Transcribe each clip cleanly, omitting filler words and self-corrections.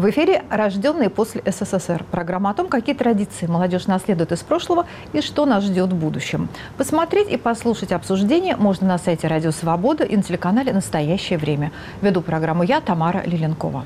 В эфире «Рожденные после СССР». Программа о том, какие традиции молодежь наследует из прошлого и что нас ждет в будущем. Посмотреть и послушать обсуждение можно на сайте «Радио Свобода» и на телеканале «Настоящее время». Веду программу я, Тамара Лиленкова.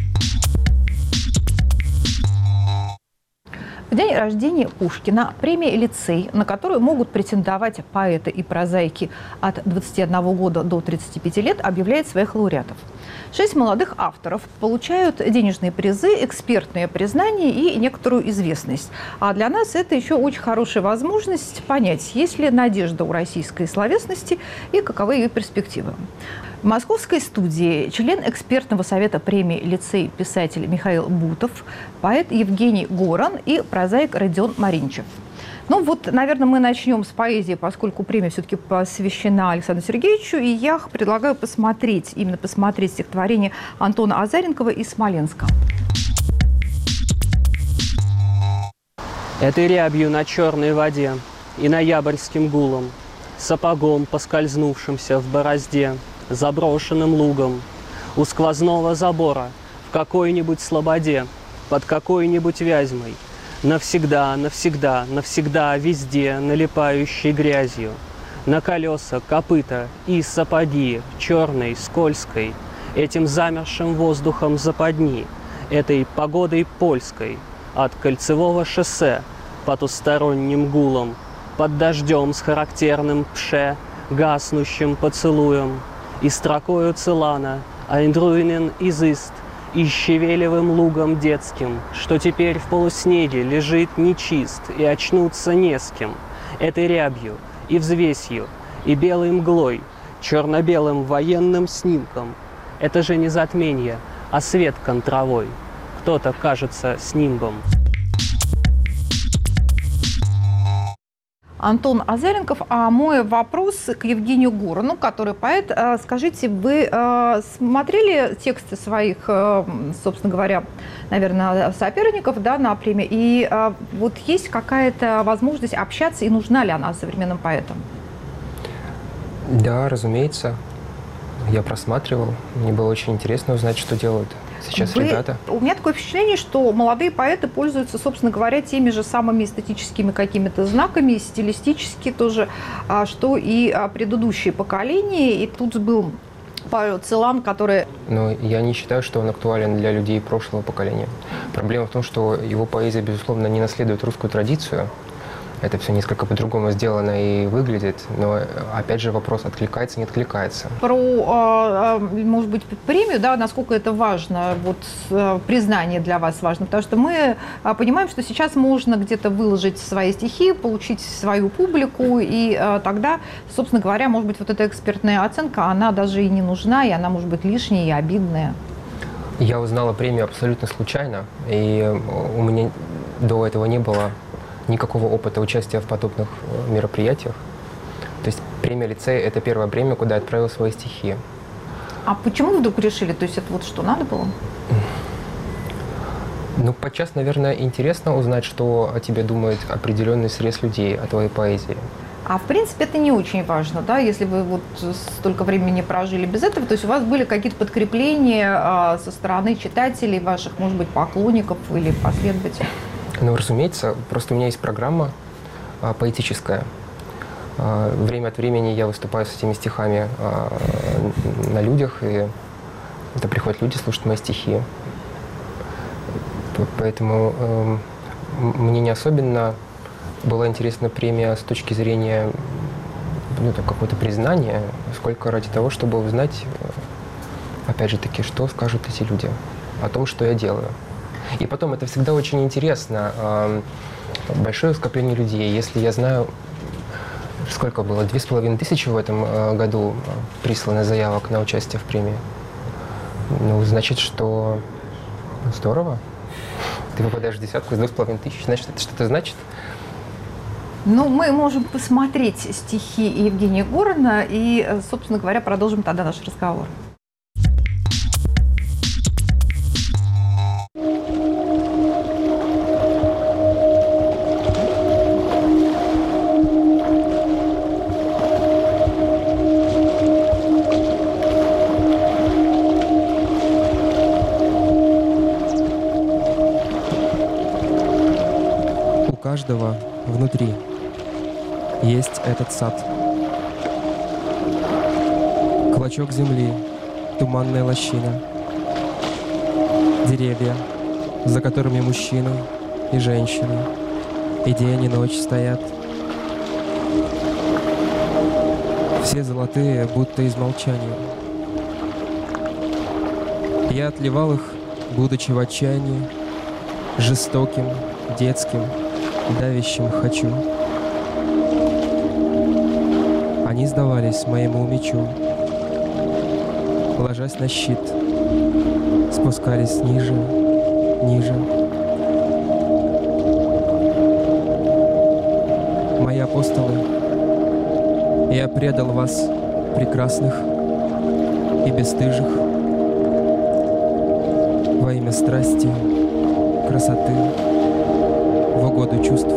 В день рождения Пушкина премия «Лицей», на которую могут претендовать поэты и прозаики от 21 года до 35 лет, объявляет своих лауреатов. 6 молодых авторов получают денежные призы, экспертное признание и некоторую известность. А для нас это еще очень хорошая возможность понять, есть ли надежда у российской словесности и каковы ее перспективы. В московской студии член экспертного совета премии «Лицей» писатель Михаил Бутов, поэт Евгений Горан и прозаик Родион Маринчев. Ну вот, наверное, мы начнем с поэзии, поскольку премия все-таки посвящена Александру Сергеевичу, и я предлагаю посмотреть стихотворение Антона Азаренкова из Смоленска. Этой рябью на черной воде и ноябрьским гулом, сапогом, поскользнувшимся в борозде, заброшенным лугом, у сквозного забора, в какой-нибудь слободе, под какой-нибудь Вязьмой, навсегда, навсегда, навсегда везде налипающей грязью, на колеса, копыта и сапоги, черной, скользкой, этим замершим воздухом западни, этой погодой польской, от кольцевого шоссе, потусторонним гулом, под дождем с характерным пше, гаснущим поцелуем, и строкою целана, айндруинен изыст, и щавелевым лугом детским, что теперь в полуснеге лежит нечист, и очнуться не с кем, этой рябью и взвесью, и белой мглой, черно-белым военным снимком. Это же не затменье, а свет контровой. Кто-то кажется с нимбом. Антон Азаренков, а мой вопрос к Евгению Горану, который поэт. Скажите, вы смотрели тексты своих, собственно говоря, наверное, соперников, да, на премии? И вот есть какая-то возможность общаться, и нужна ли она современным поэтам? Да, разумеется. Я просматривал. Мне было очень интересно узнать, что делают сейчас ребята. У меня такое впечатление, что молодые поэты пользуются, собственно говоря, теми же самыми эстетическими какими-то знаками, стилистически тоже, что и предыдущие поколения. И тут был Павел Целан, который... Но я не считаю, что он актуален для людей прошлого поколения. Проблема в том, что его поэзия, безусловно, не наследует русскую традицию. Это все несколько по-другому сделано и выглядит, но, опять же, вопрос, откликается, не откликается. Про, может быть, премию, да, насколько это важно, вот признание для вас важно, потому что мы понимаем, что сейчас можно где-то выложить свои стихи, получить свою публику, и тогда, собственно говоря, может быть, вот эта экспертная оценка, она даже и не нужна, и она может быть лишняя и обидная. Я узнала премию абсолютно случайно, и у меня до этого не было никакого опыта участия в подобных мероприятиях. То есть премия «Лицей» — это первая премия, куда я отправил свои стихи. А почему вы вдруг решили? То есть это вот что, надо было? Ну, подчас, наверное, интересно узнать, что о тебе думает определенный срез людей, о твоей поэзии. А в принципе это не очень важно, да, если вы вот столько времени прожили без этого, то есть у вас были какие-то подкрепления со стороны читателей ваших, может быть, поклонников или последователей? Ну, разумеется, просто у меня есть программа поэтическая. Время от времени я выступаю с этими стихами на людях, и это приходят люди слушать мои стихи. Поэтому мне не особенно была интересна премия с точки зрения какого-то признания, сколько ради того, чтобы узнать, опять же таки, что скажут эти люди о том, что я делаю. И потом, это всегда очень интересно, большое скопление людей. Если я знаю, сколько было, 2500 в этом году прислано заявок на участие в премии, ну, значит, что здорово. Ты попадаешь в десятку из 2500, значит, это что-то значит? Ну, мы можем посмотреть стихи Евгения Горана и, собственно говоря, продолжим тогда наш разговор. каждого внутри есть этот сад. Клочок земли, туманная лощина, деревья, за которыми мужчины и женщины, и день, и ночь стоят. Все золотые, будто из молчания. Я отливал их, будучи в отчаянии, жестоким, детским, давящим «хочу». Они сдавались моему мечу, ложась на щит, спускались ниже, ниже. Мои апостолы, я предал вас, прекрасных и бесстыжих, во имя страсти, красоты, в угоду чувств.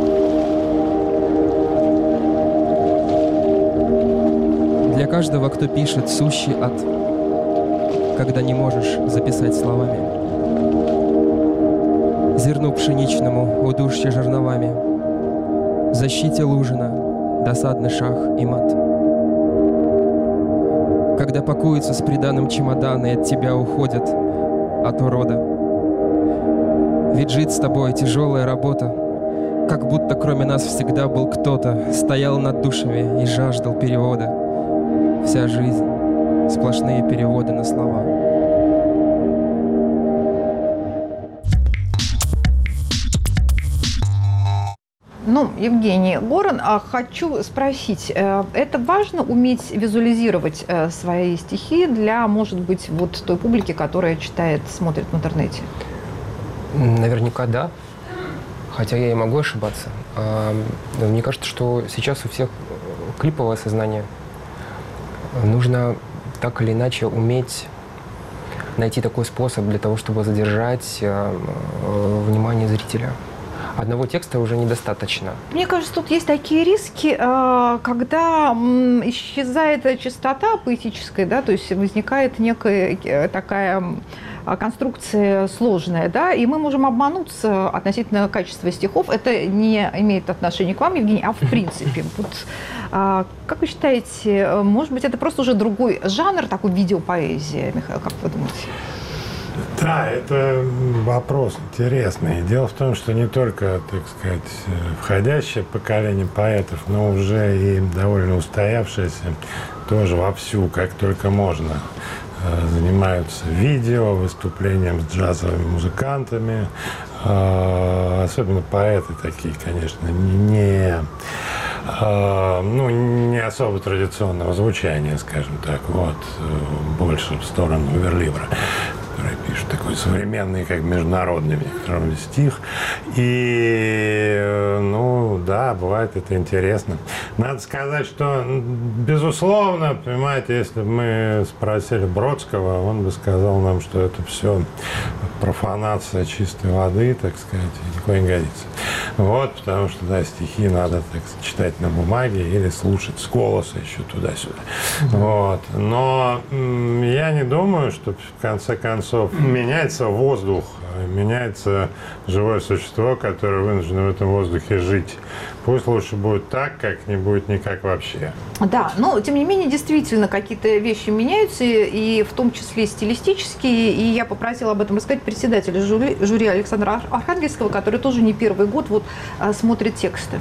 Для каждого, кто пишет сущий ад, когда не можешь записать словами. Зерну пшеничному удушье жерновами, защите Лужина, досадный шах и мат. Когда пакуются с приданым чемоданы и от тебя уходят от урода. Ведь жить с тобой тяжелая работа, как будто кроме нас всегда был кто-то, стоял над душами и жаждал перевода. Вся жизнь — сплошные переводы на слова. Ну, Евгений Горан, хочу спросить, это важно уметь визуализировать свои стихи для, может быть, вот той публики, которая читает, смотрит в интернете? Наверняка да, хотя я и могу ошибаться. Мне кажется, что сейчас у всех клиповое сознание. Нужно так или иначе уметь найти такой способ для того, чтобы задержать внимание зрителя. Одного текста уже недостаточно. Мне кажется, тут есть такие риски, когда исчезает чистота поэтическая, да, то есть возникает некая такая конструкция сложная, да, и мы можем обмануться относительно качества стихов. Это не имеет отношения к вам, Евгений, а в принципе. Вот, как вы считаете, может быть, это просто уже другой жанр, такой видеопоэзия, Михаил, как вы думаете? Да, это вопрос интересный. Дело в том, что не только, так сказать, входящее поколение поэтов, но уже и довольно устоявшееся тоже вовсю, как только можно, занимаются видео, выступлением с джазовыми музыкантами. Особенно поэты такие, конечно, не особо традиционного звучания, скажем так, вот, больше в сторону верлибра, который пишет такой современный, как международный в некотором роде стих. И, да, бывает это интересно. Надо сказать, что, безусловно, понимаете, если бы мы спросили Бродского, он бы сказал нам, что это все профанация чистой воды, так сказать, никакой не годится. Вот, потому что, да, стихи надо, так сказать, читать на бумаге или слушать с голоса еще туда-сюда. Вот. Но я не думаю, что в конце концов меняется воздух, меняется живое существо, которое вынуждено в этом воздухе жить. Пусть лучше будет так, как не будет никак вообще. Да, но тем не менее, действительно, какие-то вещи меняются, и в том числе стилистические. И я попросила об этом рассказать председателя жюри Александра Архангельского, который тоже не первый год смотрит тексты.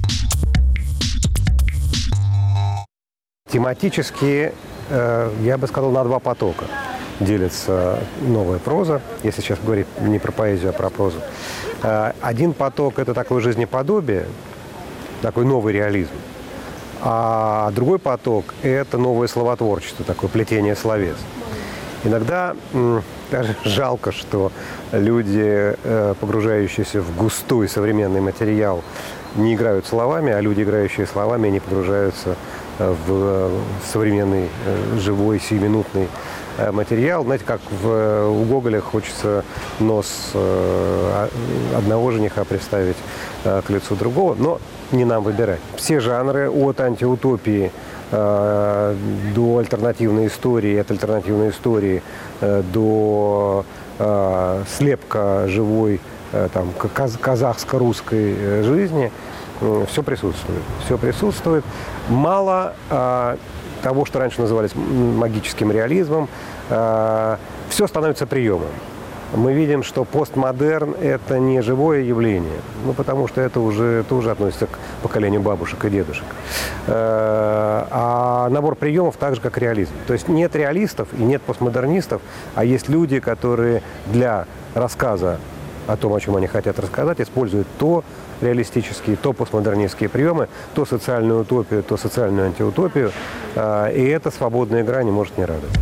Тематически, я бы сказал, на два потока делится новая проза, если сейчас говорить не про поэзию, а про прозу. Один поток – это такое жизнеподобие, такой новый реализм. А другой поток – это новое словотворчество, такое плетение словес. Иногда даже жалко, что люди, погружающиеся в густой современный материал, не играют словами, а люди, играющие словами, не погружаются в современный, живой, сиюминутный материал. Знаете, как у Гоголя хочется нос одного жениха представить к лицу другого, но не нам выбирать. Все жанры от антиутопии до альтернативной истории, от альтернативной истории до слепка живой там, казахско-русской жизни, все присутствует. Все присутствует. Мало того, что раньше назывались магическим реализмом, все становится приемом. Мы видим, что постмодерн – это не живое явление, потому что это уже относится к поколению бабушек и дедушек. А набор приемов так же, как реализм. То есть нет реалистов и нет постмодернистов, а есть люди, которые для рассказа о том, о чем они хотят рассказать, используют то реалистические, то постмодернистские приемы, то социальную утопию, то социальную антиутопию. И эта свободная игра не может не радовать.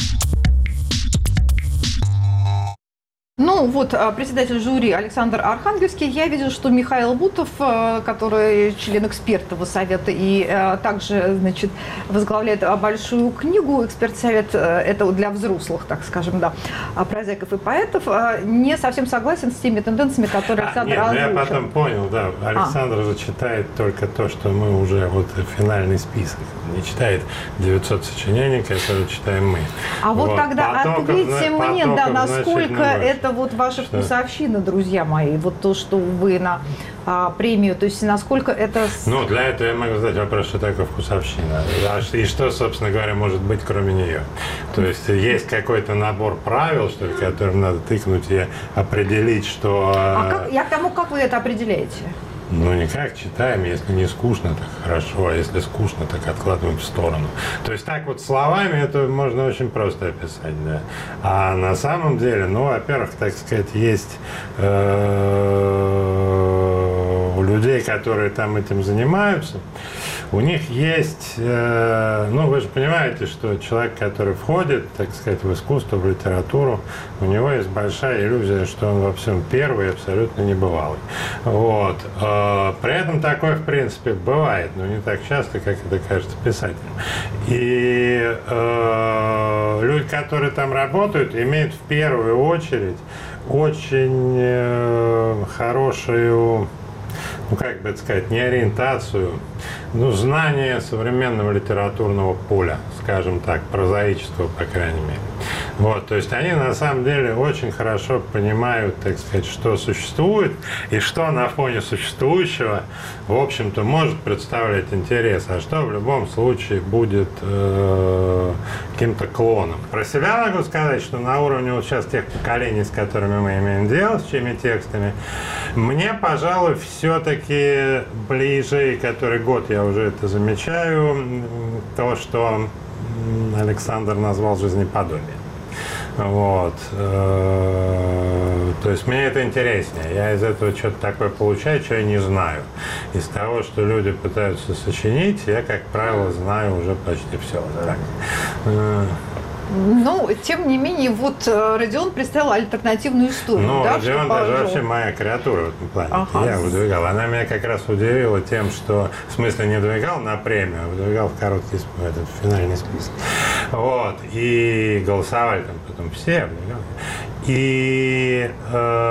Ну вот, председатель жюри Александр Архангельский. Я видела, что Михаил Бутов, который член экспертного совета и также, значит, возглавляет большую книгу «Эксперт-совет», это для взрослых, так скажем, да, прозаиков и поэтов, не совсем согласен с теми тенденциями, которые Александр озвучил. Я потом понял, да, Александр же читает только то, что мы уже, вот финальный список, не читает 900 сочинений, которые читаем мы. А вот тогда ответьте мне, да, насколько это вот ваша вкусовщина, друзья мои, вот то, что вы на премию, то есть насколько это... Ну, для этого я могу задать вопрос, что такое вкусовщина, и что, собственно говоря, может быть, кроме нее. То есть есть какой-то набор правил, что ли, которым надо тыкнуть и определить, что... Я к тому, как вы это определяете? Ну, никак, читаем. Если не скучно, так хорошо, а если скучно, так откладываем в сторону. То есть так вот словами это можно очень просто описать, да. А на самом деле, ну, во-первых, так сказать, есть у людей, которые там этим занимаются, у них есть, ну, вы же понимаете, что человек, который входит, так сказать, в искусство, в литературу, у него есть большая иллюзия, что он во всем первый и абсолютно небывалый. Вот. При этом такое, в принципе, бывает, но не так часто, как это кажется писателям. И люди, которые там работают, имеют в первую очередь очень хорошую, ну, как бы это сказать, не ориентацию, ну, знание современного литературного поля, скажем так, прозаического, по крайней мере. Вот, то есть они на самом деле очень хорошо понимают, так сказать, что существует и что на фоне существующего, в общем-то, может представлять интерес, а что в любом случае будет каким-то клоном. Про себя могу сказать, что на уровне вот сейчас тех поколений, с которыми мы имеем дело, с чьими текстами, мне, пожалуй, все-таки ближе, и который год я уже это замечаю, то, что Александр назвал жизнеподобие. Вот. То есть мне это интереснее. Я из этого что-то такое получаю, что я не знаю. Из того, что люди пытаются сочинить, я, как правило, знаю уже почти все. Так. Ну, тем не менее, вот Родион представил альтернативную историю. Ну, да, Родион даже вообще моя креатура в этом плане. Ага. Я выдвигал. Она меня как раз удивила тем, что, в смысле, не выдвигал на премию, а выдвигал в короткий этот финальный список. Вот. И голосовали там потом все. И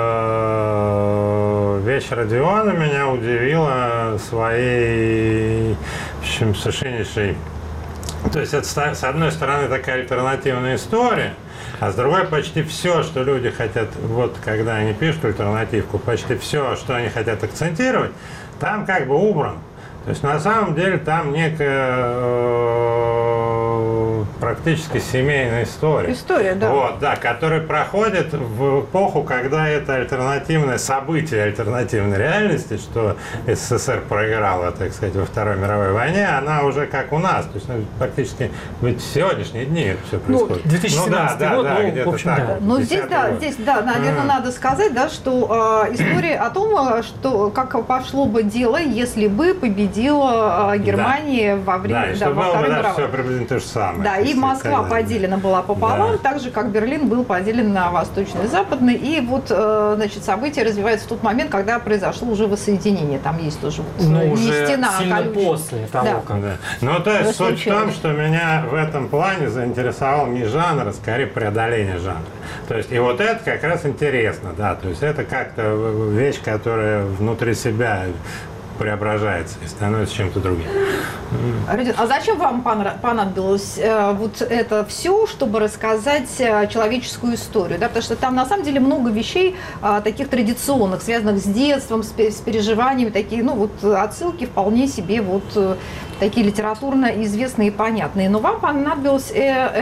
вещь Родиона меня удивила своей, в общем, совершеннейшей. То есть это, с одной стороны, такая альтернативная история, а с другой почти все, что люди хотят, вот когда они пишут альтернативку, почти все, что они хотят акцентировать, там как бы убрано. То есть на самом деле там некая практически семейная история. История, да. Вот, да, которая проходит в эпоху, когда это альтернативное событие альтернативной реальности, что СССР проиграла, так сказать, во Второй мировой войне, она уже как у нас. То есть практически в сегодняшние дни это все происходит. 2017 год, в общем, так, да. Но здесь, наверное, надо сказать, да, что история о том, что как пошло бы дело, если бы победила Германия во время во Второй мировой. Все приблизительно то же самое. Да, и Москва поделена была пополам, да. так же, как Берлин был поделен на восточный и западный. И вот, значит, события развиваются в тот момент, когда произошло уже воссоединение. Там есть тоже не уже стена, сильно после того, да. как... Да. Ну, то есть суть в том, что меня в этом плане заинтересовал не жанр, а скорее преодоление жанра. То есть, и вот это как раз интересно, да. То есть это как-то вещь, которая внутри себя преображается и становится чем-то другим. Родион, а зачем вам понадобилось вот это все, чтобы рассказать человеческую историю? Да? Потому что там на самом деле много вещей таких традиционных, связанных с детством, с переживаниями, такие, ну вот отсылки вполне себе вот такие литературно известные и понятные. Но вам понадобилась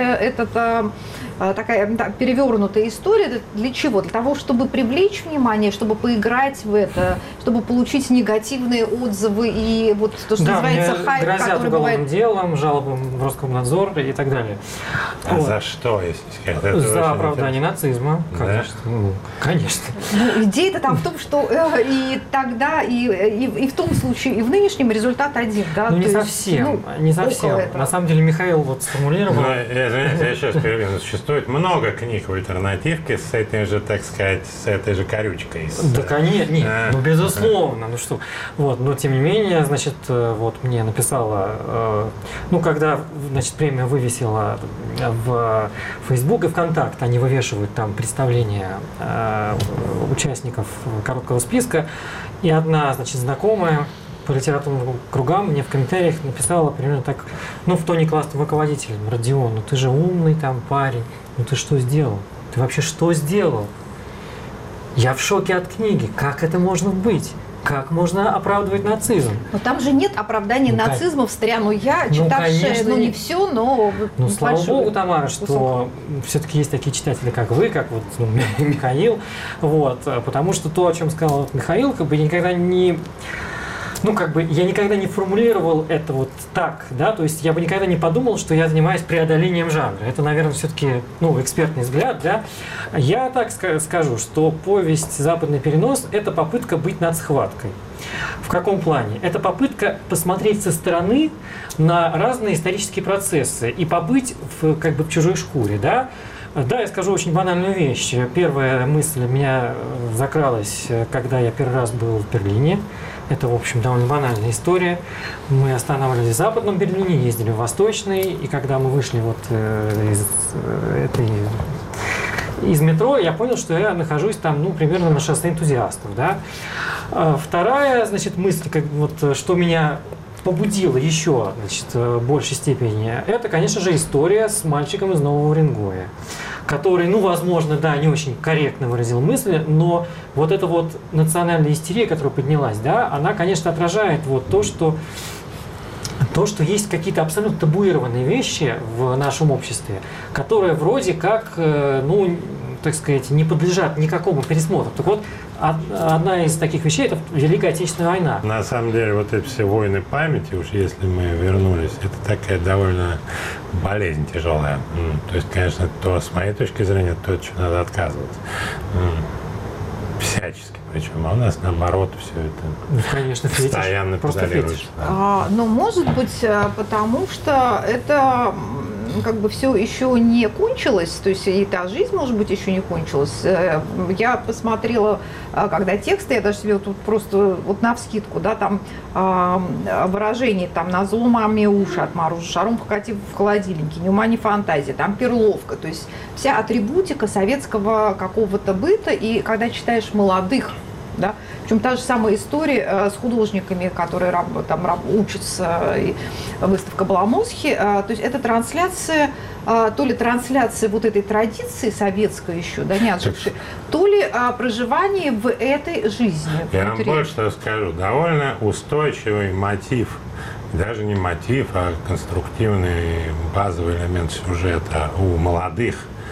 такая перевернутая история. Для чего? Для того, чтобы привлечь внимание, чтобы поиграть в это, чтобы получить негативные отзывы и вот то, что называется хайп, который бывает... делом, жалобам в Роскомнадзор и так далее. А вот. За что, если сказать? Это за оправдание нацизма, конечно. Да? Ну, конечно. Ну, идея-то там в том, что и тогда, и в том случае, и в нынешнем результат один. Да? Ну, не совсем. Не совсем. На самом деле Михаил вот сформулировал... Но, я сейчас переведу. Существует много книг в альтернативке с этой же, так сказать, с этой же корючкой. Да, конечно, нет, ну, безусловно, ну что. Вот, но, тем не менее, значит, вот мне написала, ну, когда, значит, премия вывесила в Facebook и ВКонтакте, они вывешивают там представления участников короткого списка, и одна, значит, знакомая по литературным кругам мне в комментариях написала примерно так, ну, в тоне классного руководителя: Родион, ну ты же умный там парень, ну ты что сделал? Ты вообще что сделал? Я в шоке от книги. Как это можно быть? Как можно оправдывать нацизм? Но там же нет оправдания нацизма в старину. Ну, я, читавшая, ну, не все, но... Ну, слава богу, Тамара, что все-таки есть такие читатели, как вы, как вот Михаил. Вот, потому что то, о чем сказал вот Михаил, как бы никогда не... Ну, как бы, я никогда не формулировал это вот так, да, то есть я бы никогда не подумал, что я занимаюсь преодолением жанра. Это, наверное, все-таки, ну, экспертный взгляд, да. Я так скажу, что повесть «Западный перенос» – это попытка быть над схваткой. В каком плане? Это попытка посмотреть со стороны на разные исторические процессы и побыть как бы в чужой шкуре, да. Да, я скажу очень банальную вещь. Первая мысль у меня закралась, когда я первый раз был в Берлине. Это, в общем, довольно банальная история. Мы останавливались в Западном Берлине, ездили в Восточный, и когда мы вышли вот из метро, я понял, что я нахожусь там, ну, примерно на шоссе энтузиастов, да. Вторая, значит, мысль, как, вот, что меня побудило еще, значит, в большей степени, это, конечно же, история с мальчиком из Нового Уренгоя, который, ну, возможно, да, не очень корректно выразил мысли, но вот эта вот национальная истерия, которая поднялась, да, она, конечно, отражает вот то, что есть какие-то абсолютно табуированные вещи в нашем обществе, которые вроде как, ну, так сказать, не подлежат никакому пересмотру. Так вот, одна из таких вещей – это Великая Отечественная война. На самом деле, вот эти все войны памяти, уж если мы вернулись, это такая довольно болезнь тяжелая. То есть, конечно, то, с моей точки зрения, то, от чего надо отказываться. Всячески. Причем, а у нас, наоборот, все это конечно, постоянно педалируется. Ну, может быть, потому что это как бы все еще не кончилось, то есть и та жизнь, может быть, еще не кончилась. Я посмотрела, когда тексты, я даже себе тут просто вот навскидку, да, там выражение там «назло маме уши отморожу, шаром покати в холодильнике», «ни ума, ни фантазии», там «перловка», то есть вся атрибутика советского какого-то быта, и когда читаешь молодых, да, причем та же самая история с художниками, которые там учатся, и выставка Баламосхи, то есть это трансляция, то ли трансляция вот этой традиции советской еще, да, не отжившей, то ли проживание в этой жизни. Я вам больше что скажу, довольно устойчивый мотив, даже не мотив, а конструктивный базовый элемент сюжета у молодых.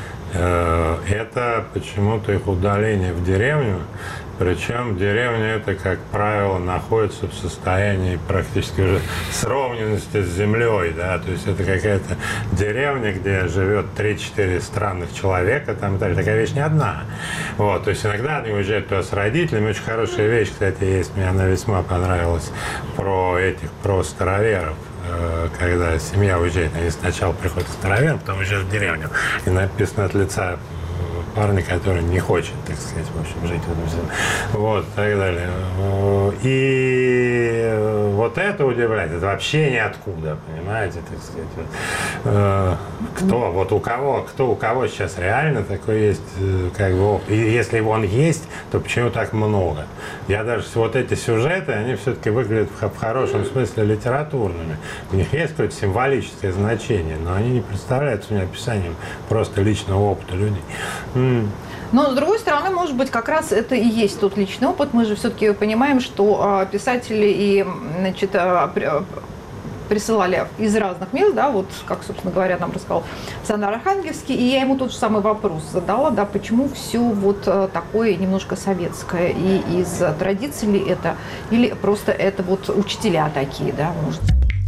Это почему-то их удаление в деревню. Причем деревня это, как правило, находится в состоянии практически уже сровненности с землей, да, то есть это какая-то деревня, где живет 3-4 странных человека, там такая вещь не одна. Вот, то есть иногда они уезжают туда с родителями. Очень хорошая вещь, кстати, есть, мне она весьма понравилась, про староверов. Когда семья уезжает, они сначала приходят к староверам, потом уезжают в деревню, и написано от лица парня, который не хочет, так сказать, в общем, жить в этом всем. Вот, и так далее. И вот это удивляет. Это вообще ниоткуда, понимаете, так сказать. Кто, вот у кого сейчас реально такой есть, как бы, опыт. И если он есть, то почему так много? Я даже вот эти сюжеты, они все-таки выглядят в хорошем смысле литературными. У них есть какое-то символическое значение, но они не представляются мне описанием просто личного опыта людей. Но, с другой стороны, может быть, как раз это и есть тот личный опыт. Мы же все-таки понимаем, что писатели и, значит, присылали из разных мест, да, вот, как, собственно говоря, нам рассказал Александр Архангельский, и я ему тот же самый вопрос задала, да, почему все вот такое немножко советское, и из традиций ли это, или просто это вот учителя такие, да, может.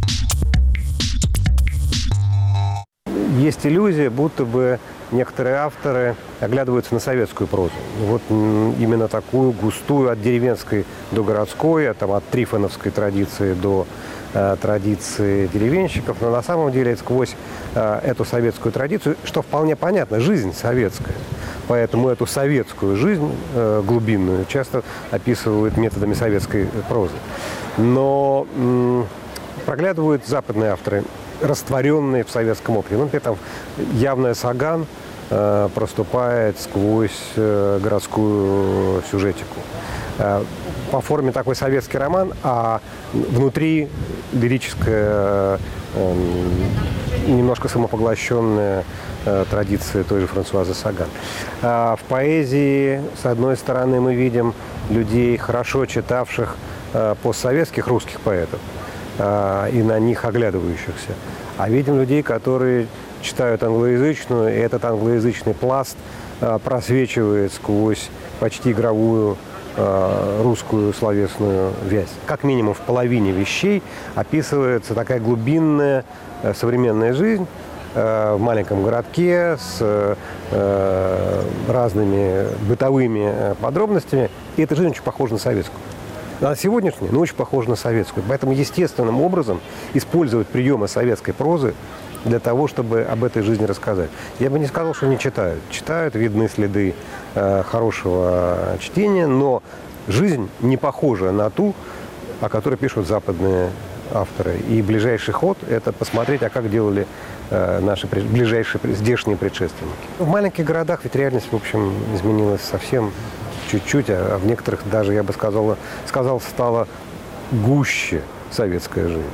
Есть иллюзия, будто бы некоторые авторы оглядываются на советскую прозу. Вот именно такую густую, от деревенской до городской, от трифоновской традиции до традиции деревенщиков. Но на самом деле сквозь эту советскую традицию, что вполне понятно, жизнь советская. Поэтому эту советскую жизнь глубинную часто описывают методами советской прозы. Но проглядывают западные авторы, растворенные в советском опыте. Ну, например, там явная Саган проступает сквозь городскую сюжетику. По форме такой советский роман, а внутри лирическая, немножко самопоглощенная традиция той же Франсуазы Саган. В поэзии, с одной стороны, мы видим людей, хорошо читавших постсоветских русских поэтов, и на них оглядывающихся. А видим людей, которые читают англоязычную, и этот англоязычный пласт просвечивает сквозь почти игровую русскую словесную вязь. Как минимум в половине вещей описывается такая глубинная современная жизнь в маленьком городке с разными бытовыми подробностями. И эта жизнь очень похожа на советскую. А сегодняшняя, очень похожа на советскую. Поэтому естественным образом использовать приемы советской прозы для того, чтобы об этой жизни рассказать. Я бы не сказал, что не читают. Читают, видны следы хорошего чтения, но жизнь не похожа на ту, о которой пишут западные авторы. И ближайший ход – это посмотреть, а как делали наши ближайшие здешние предшественники. В маленьких городах ведь реальность, в общем, изменилась совсем чуть-чуть, а в некоторых даже, я бы сказал, стала гуще советская жизнь.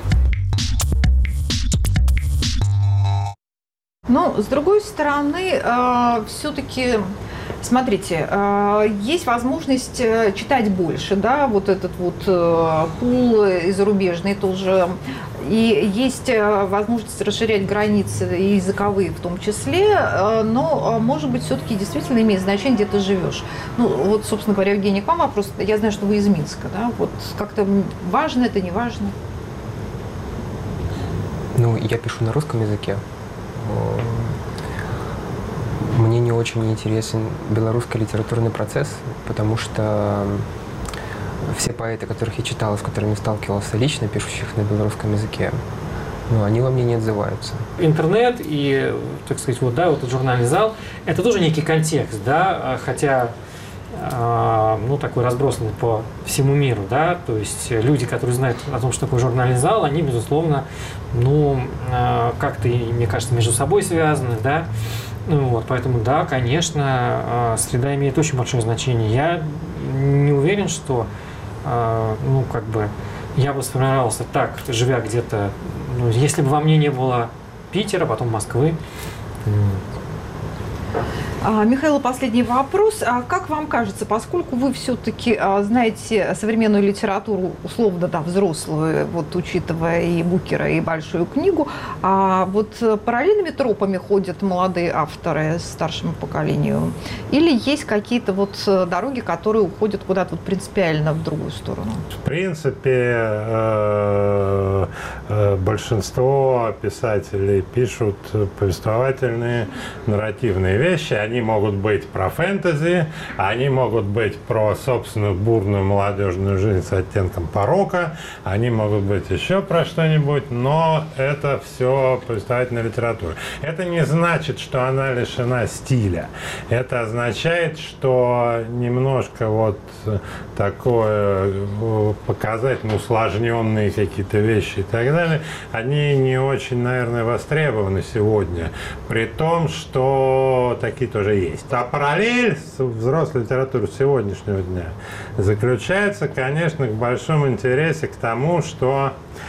Но, с другой стороны, все-таки, смотрите, есть возможность читать больше, да, вот этот вот пул и зарубежный тоже, и есть возможность расширять границы и языковые в том числе, но, может быть, все-таки действительно имеет значение, где ты живешь. Ну, вот, собственно говоря, Евгений, к вам вопрос. Я знаю, что вы из Минска, да, вот как-то важно это, не важно? Ну, я пишу на русском языке. Мне не очень интересен белорусский литературный процесс, потому что все поэты, которых я читал, с которыми сталкивался лично, пишущих на белорусском языке, ну, они во мне не отзываются. Интернет и, так сказать, вот, да, вот этот журнальный зал, это тоже некий контекст, да, хотя ну, такой разбросанный по всему миру, да, то есть люди, которые знают о том, что такое журнальный зал, они, безусловно, ну, как-то, мне кажется, между собой связаны, да, ну, вот, поэтому, да, конечно, среда имеет очень большое значение. Я не уверен, что, ну, как бы, я бы сформировался так, живя где-то, ну, если бы во мне не было Питера, потом Москвы. Михаил, последний вопрос. Как вам кажется, поскольку вы все-таки знаете современную литературу, условно, да, взрослую, вот учитывая и Букера, и большую книгу, вот параллельными тропами ходят молодые авторы старшему поколению? Или есть какие-то вот дороги, которые уходят куда-то вот принципиально в другую сторону? В принципе, большинство писателей пишут повествовательные, нарративные вещи. Они Они могут быть про фэнтези, они могут быть про собственную бурную молодежную жизнь с оттенком порока, они могут быть еще про что-нибудь, но это все повествовательная литература. Это не значит, что она лишена стиля. Это означает, что немножко вот такое показательно усложненные какие-то вещи и так далее, они не очень, наверное, востребованы сегодня, при том, что такие тоже есть. А параллель с взрослой литературой сегодняшнего дня заключается, конечно, к большому интересе к тому, что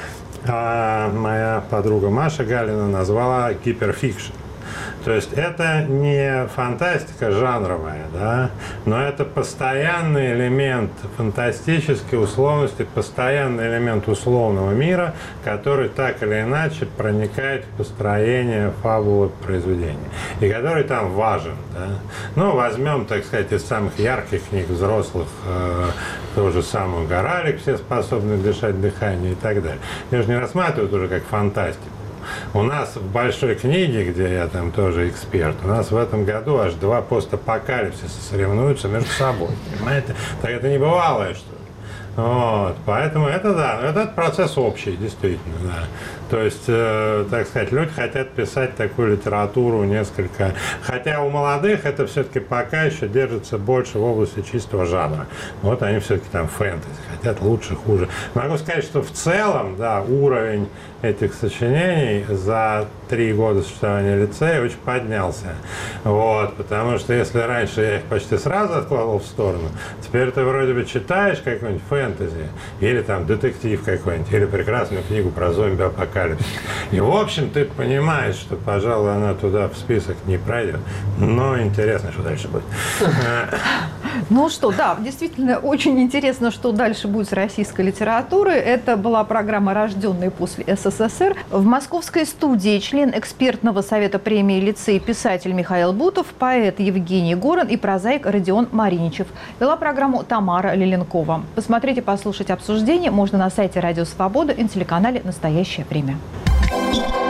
моя подруга Маша Галина назвала гиперфикшн. То есть это не фантастика жанровая, да, но это постоянный элемент фантастической условности, постоянный элемент условного мира, который так или иначе проникает в построение фабулы произведения, и который там важен. Да. Ну, возьмем, так сказать, из самых ярких книг взрослых ту же самую «Горалик», все способны дышать дыхание и так далее. Я же не рассматриваю уже как фантастику. У нас в большой книге, где я там тоже эксперт, у нас в этом году аж 2 постапокалипсиса соревнуются между собой. Понимаете? Так это не бывалое, что ли. Вот, поэтому это да, этот процесс общий, действительно, да. То есть, так сказать, люди хотят писать такую литературу несколько... Хотя у молодых это все-таки пока еще держится больше в области чистого жанра. Вот они все-таки там фэнтези, хотят лучше, хуже. Могу сказать, что в целом, да, уровень этих сочинений за 3 года существования лицея очень поднялся. Вот, потому что если раньше я их почти сразу откладывал в сторону, теперь ты вроде бы читаешь какой-нибудь фэнтези, или там детектив какой-нибудь, или прекрасную книгу про зомби-апокалипсис. И, в общем, ты понимаешь, что, пожалуй, она туда в список не пройдет. Но интересно, что дальше будет. Ну что, да, действительно, очень интересно, что дальше будет с российской литературой. Это была программа «Рожденные после СССР». В московской студии член экспертного совета премии «Лицей» писатель Михаил Бутов, поэт Евгений Горин и прозаик Родион Мариничев. Вела программу Тамара Лиленкова. Посмотреть и послушать обсуждение можно на сайте Радио Свобода и на телеканале «Настоящее время».